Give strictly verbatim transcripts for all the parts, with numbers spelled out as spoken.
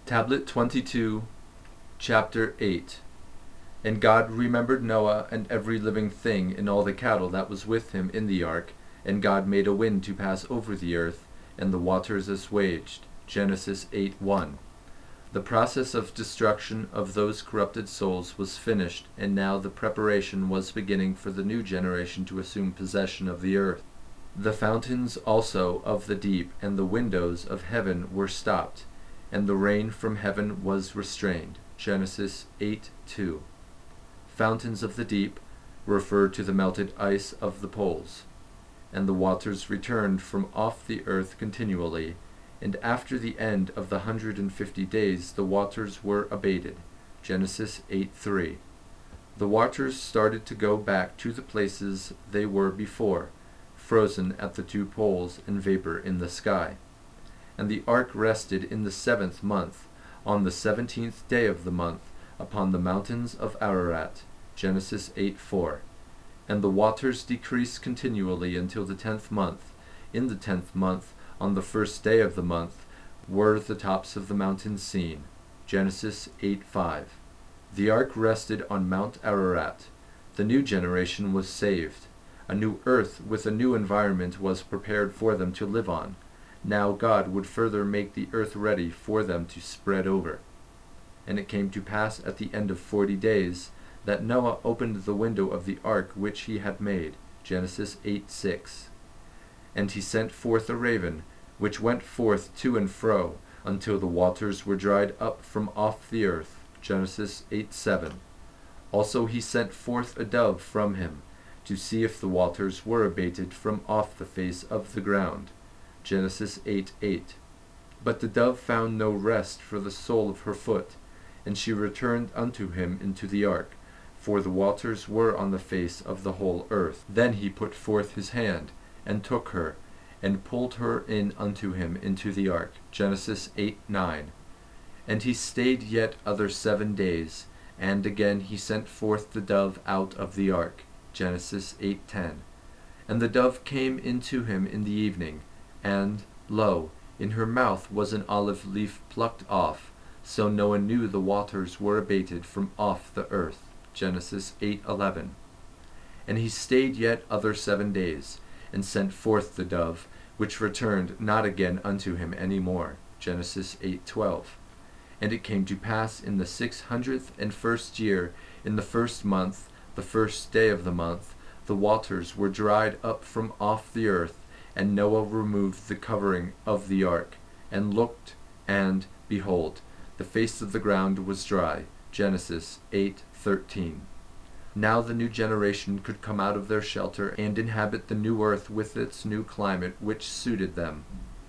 Tablet twenty-two, Chapter eight. And God remembered Noah and every living thing and all the cattle that was with him in the ark, and God made a wind to pass over the earth, and the waters assuaged. Genesis eight one. The process of destruction of those corrupted souls was finished, and now the preparation was beginning for the new generation to assume possession of the earth. The fountains also of the deep and the windows of heaven were stopped, and the rain from heaven was restrained. Genesis eight two. Fountains of the deep refer to the melted ice of the poles. And the waters returned from off the earth continually, and after the end of the hundred and fifty days the waters were abated. Genesis eight three. The waters started to go back to the places they were before, frozen at the two poles and vapor in the sky. And the ark rested in the seventh month, on the seventeenth day of the month, upon the mountains of Ararat. Genesis eight four. And the waters decreased continually until the tenth month. In the tenth month, on the first day of the month, were the tops of the mountains seen. Genesis eight five. The ark rested on Mount Ararat. The new generation was saved. A new earth with a new environment was prepared for them to live on. Now God would further make the earth ready for them to spread over. And it came to pass at the end of forty days that Noah opened the window of the ark which he had made. Genesis eight six. And he sent forth a raven, which went forth to and fro, until the waters were dried up from off the earth. Genesis eight seven. Also he sent forth a dove from him, to see if the waters were abated from off the face of the ground. Genesis eight eight. But the dove found no rest for the sole of her foot, and she returned unto him into the ark, for the waters were on the face of the whole earth. Then he put forth his hand, and took her, and pulled her in unto him into the ark. Genesis eight nine. And he stayed yet other seven days, and again he sent forth the dove out of the ark. Genesis eight ten. And the dove came into him in the evening, and, lo, in her mouth was an olive leaf plucked off. So Noah knew the waters were abated from off the earth. Genesis eight eleven. And he stayed yet other seven days, and sent forth the dove, which returned not again unto him any more. Genesis eight twelve. And it came to pass in the six hundredth and first year, in the first month, the first day of the month, the waters were dried up from off the earth, and Noah removed the covering of the ark, and looked, and, behold, the face of the ground was dry. Genesis eight thirteen. Now the new generation could come out of their shelter and inhabit the new earth with its new climate, which suited them.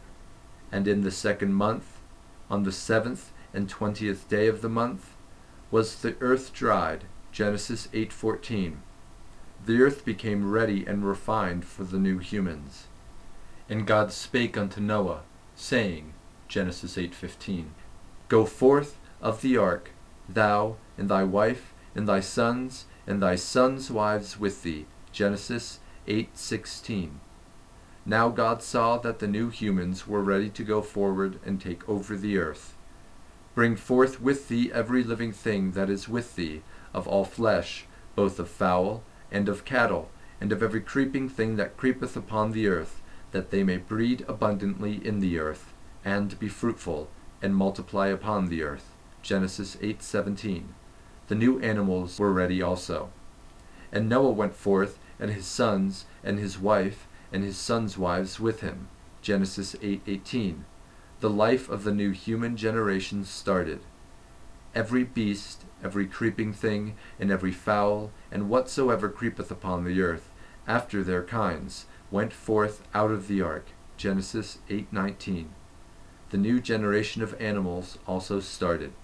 And in the second month, on the seventh and twentieth day of the month, was the earth dried. Genesis eight fourteen. The earth became ready and refined for the new humans. And God spake unto Noah, saying, Genesis eight fifteen, Go forth of the ark, thou, and thy wife, and thy sons, and thy sons' wives with thee. Genesis eight sixteen. Now God saw that the new humans were ready to go forward and take over the earth. Bring forth with thee every living thing that is with thee, of all flesh, both of fowl, and of cattle, and of every creeping thing that creepeth upon the earth, that they may breed abundantly in the earth, and be fruitful, and multiply upon the earth. Genesis eight seventeen. The new animals were ready also. And Noah went forth, and his sons, and his wife, and his sons' wives with him. Genesis eight eighteen. The life of the new human generation started. Every beast, every creeping thing, and every fowl, and whatsoever creepeth upon the earth, after their kinds, went forth out of the ark. Genesis eight nineteen. The new generation of animals also started.